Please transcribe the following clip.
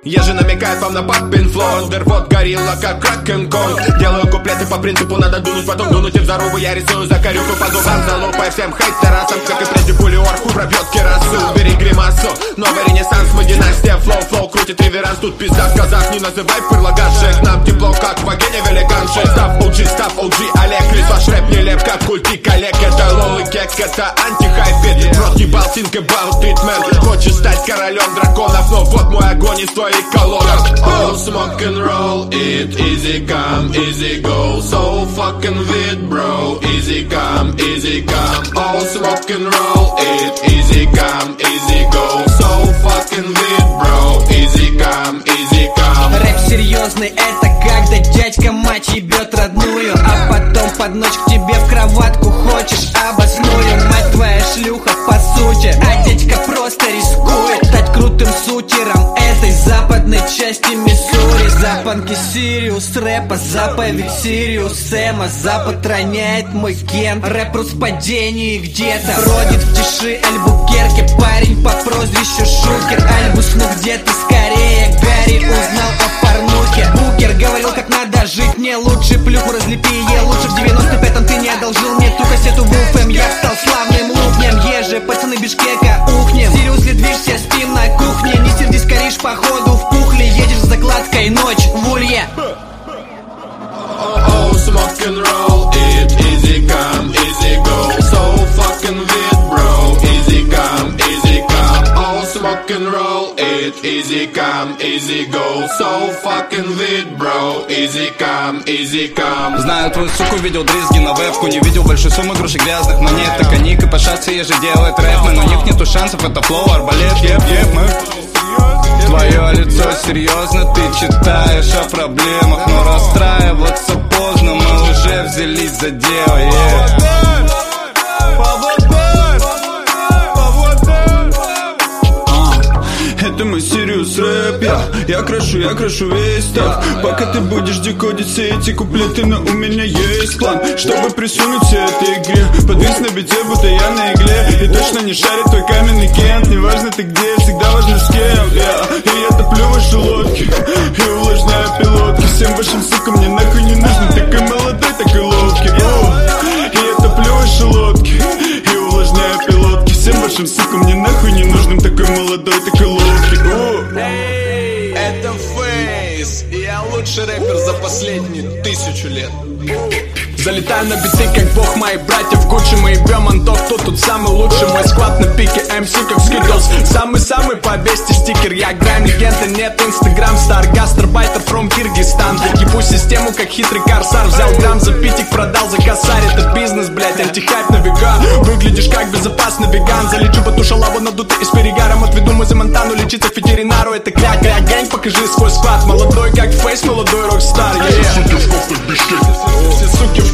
Я же намекает вам на папин флоу. Андервод горилла, как Кракен-Конг. Делаю куплеты по принципу надо дунуть, потом дунуть и в зарубу. Я рисую закорюку по зубам, залупая всем хейтерасам. Как и прежде пулеорку пробьет керосу. Бери гримасу, новый ренессанс, мы династия. Флоу крутит реверанс, тут пизда в казах. Не называй пырлагашек, нам тепло, как в вагоне великанши. Став OG, Олег, лишь ваш рэп нелеп, как культи коллег. Это лол и кек, это антихайпит. Рот ебал, think about it, man. Хочешь стать королем драконов, но вот мой огонь из твоих колонок. Oh, smoke and roll it, easy come, easy go. So fucking weird, bro. Easy come, easy come. Oh, smoke and roll it, easy come, easy go. So fucking weird, bro. Easy come, easy come. Рэп серьезный, это когда дядька мать ебет родную, а потом под ночь к тебе в кроватку хочешь обосную. Мать твоя шлюха по сути, а дядька просто рискует стать крутым сутером этой западной части Миссури. Запонки Сириус рэпа, заповедь Сириус Сэма. Запад роняет мой ген, рэп в падении где-то бродит в тиши Альбукерке. Парень по прозвищу Шукер. Альбус, ну где ты скорее? Гарри узнал о порнухе. Букер говорил, как надо жить. Мне лучше плюху разлепи, я лучше в 95-м. Ты не одолжил мне ту кассету в УФМ. Я стал славным лупнем. Еже, пацаны Бишкека, ухнем. Сириус, ли движься, спим на кухне. Не сердись, коришь, походу в пухле. Едешь с закладкой, ночь в улье. Oh, smoke and roll it, easy come, easy go. So fucking weird, bro. Easy come, easy come. Oh, smoke and roll it, easy come, easy go. So fucking weird, bro. Easy come, easy come. Знаю твою суку, видел дризги на вебку. Не видел большой суммы грушек грязных. Но нет, это коник и по шасси еже делает рэп. Но у них нету шансов, это флоу, арбалет, еп, мы. Твое лицо серьезно, ты читаешь о проблемах, но расстраиваться поздно, мы уже взялись за дело, Это мой Сириус рэп, я крашу весь так. Пока ты будешь декодить все эти куплеты, но у меня есть план, чтобы присунуться этой игре. Подвис на бите, будто я на игле. И точно не шарит твой каменный кент. Неважно ты где, всегда важно с кем. И я топлю ваши лодки и увлажняю пилотки. Всем вашим сукам мне нахуй не нужно. Такой молодой, такой ловкий. И я топлю ваши лодки и увлажняю пилотки. Всем вашим сукам мне нахуй не нужным. Такой молодой, такой ловкий. Это Фейс, и я лучший рэпер за последние 1000 лет. Залетаю на биты, как бог, мои братья в Гуччи. Мы ебем Антох, кто тут самый лучший? Мой склад на пике, МС как Скитлс. Самый-самый по 200 стикер. Я грайм, легенда, нет инстаграм. Стар гастарбайтер from Киргизстан. Ебу систему, как хитрый корсар. Взял грамм за питик, продал за косарь. Это бизнес, блять, антихайп на века. Выглядишь как безопасный веган. Залечу по ту шалаву, надутый и с перегаром. Отведу мы за Монтану, лечиться к ветеринару. Это кряк, гэнг, покажи свой склад. Молодой как Фейс, молодой рок-стар. Все суки в